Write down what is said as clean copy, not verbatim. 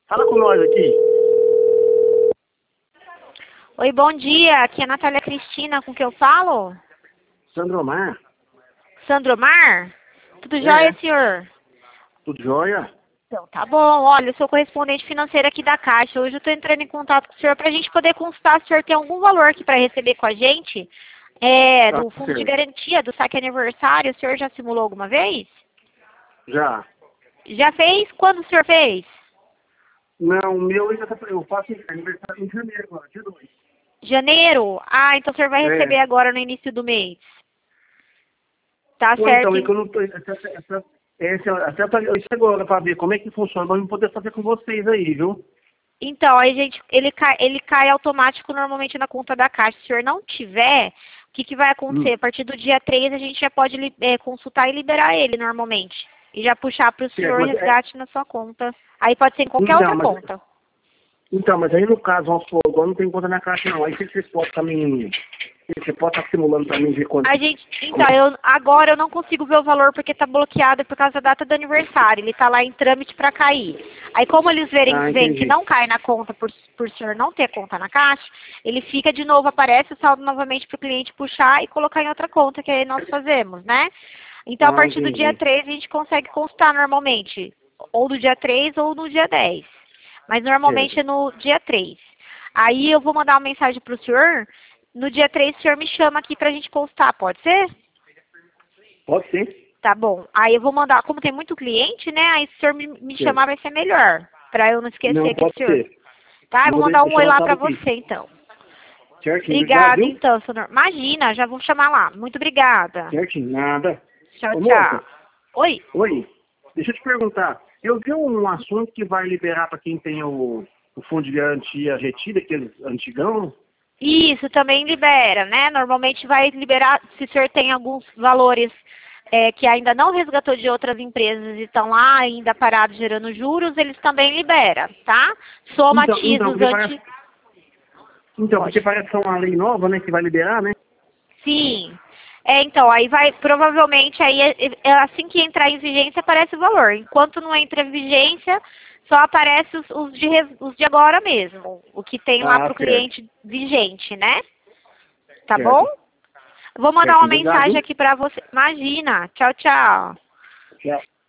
Fala com nós aqui. Oi, bom dia. Aqui é a Natália Cristina, com que eu falo? Sandromar? Sandromar? Tudo jóia, senhor? Tudo jóia? Então, tá bom. Olha, eu sou correspondente financeira aqui da Caixa. Hoje eu estou entrando em contato com o senhor para a gente poder consultar se o senhor tem algum valor aqui para receber com a gente. Do fundo de garantia, do saque aniversário. O senhor já simulou alguma vez? Já. Já fez? Quando o senhor fez? Não, o meu ainda tá... Eu faço aniversário em janeiro agora, dia 2. Janeiro? Ah, então o senhor vai receber agora no início do mês. Tá Pô, certo. então, é que eu não tô... Isso agora pra ver como é que funciona, pra eu poder fazer com vocês aí, viu? Então, aí, ele cai automático normalmente na conta da Caixa. Se o senhor não tiver, o que vai acontecer? A partir do dia 3 a gente já pode consultar e liberar ele normalmente. E já puxar para o senhor resgate na sua conta. Aí pode ser em qualquer outra conta. Então, mas aí no caso, vamos supor, agora não tem conta na Caixa não. Aí vocês podem também... Você pode estar simulando para mim ver quanto... Agora eu não consigo ver o valor porque está bloqueado por causa da data do aniversário. Ele está lá em trâmite para cair. Aí como eles veem que não cai na conta por o senhor não ter conta na Caixa, ele fica de novo, aparece o saldo novamente para o cliente puxar e colocar em outra conta, que aí nós fazemos, né? Então a partir do dia 3 a gente consegue consultar normalmente. Ou no dia 3 ou no dia 10. Mas normalmente é no dia 3. Aí eu vou mandar uma mensagem para o senhor. No dia 3 o senhor me chama aqui pra gente consultar, pode ser? Pode ser. Tá bom. Aí eu vou mandar, como tem muito cliente, né? Aí se o senhor me chamar vai ser melhor. Pra eu não esquecer aqui do senhor. Tá? Eu vou mandar um oi lá pra você, então. Certinho. Obrigada, então, senhor. Imagina, já vou chamar lá. Muito obrigada. Certinho, nada. Tchau, tchau. Oi? Oi. Deixa eu te perguntar. Eu vi um assunto que vai liberar pra quem tem o fundo de garantia retida, aquele antigão. Isso, também libera, né? Normalmente vai liberar, se o senhor tem alguns valores que ainda não resgatou de outras empresas e estão lá ainda parados gerando juros, eles também liberam, tá? Somatiza os porque parece que é uma lei nova, né, que vai liberar, né? Sim. Então, aí vai, provavelmente, aí assim que entrar em vigência aparece o valor. Enquanto não entra em vigência, só aparece os de agora mesmo. O que tem lá para o cliente vigente, né? Tá bom? Vou mandar uma mensagem aqui para você. Imagina. Tchau, tchau. Tchau.